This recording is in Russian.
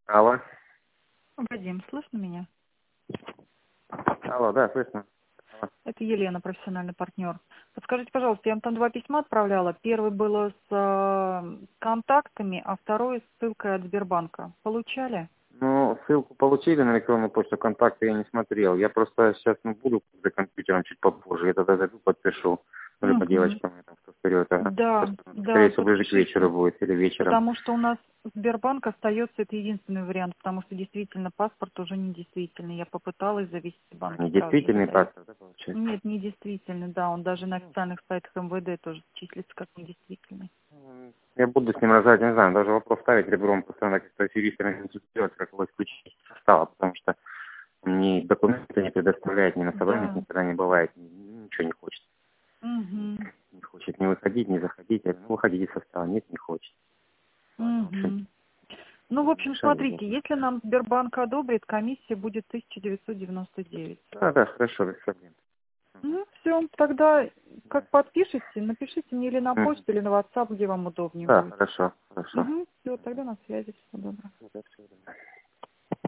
Алло. Вадим, слышно меня? Алло, да, слышно. Алло. Это Елена, профессиональный партнер. Подскажите, пожалуйста, я вам там 2 письма отправляла. Первый было с контактами, а второй с ссылкой от Сбербанка. Получали? Ну, ссылку получили на электронную почту, контакты я не смотрел. Я просто сейчас буду за компьютером чуть попозже. Я тогда зайду, подпишу. Уже по Угу. девочкам там кто вперед. Ага. Да, Скорее да, всего, ближе к вечеру подпишите. будет или вечером. Потому что у нас Сбербанк остается, это единственный вариант, потому что действительно паспорт уже недействительный. Я попыталась завести банк, сразу же Недействительный выдает. паспорт, да, получается? Нет, недействительный, да, он даже на официальных сайтах МВД тоже числится как недействительный. Я буду с ним рожать, не знаю, даже вопрос ставить ребром, постоянно как-то с юристами делать, как его исключить из состава, потому что ни документы не предоставляет, ни на собраниях Да. никогда не бывает, ничего не хочет. Угу. Не хочет ни выходить, ни заходить. Я говорю, ну, выходить из состава. Нет, не хочет. Ладно, в общем, Угу. Ну, в общем, решали смотрите, здесь. если нам Сбербанк одобрит, комиссия будет 1999. Да, да, хорошо, без проблем. Ну, все, тогда как подпишите, напишите мне или на Мгм. почту, или на WhatsApp, где вам удобнее Да, будет. хорошо, хорошо. Угу, все, тогда на связи, всего доброго. Ну, да, всего доброго.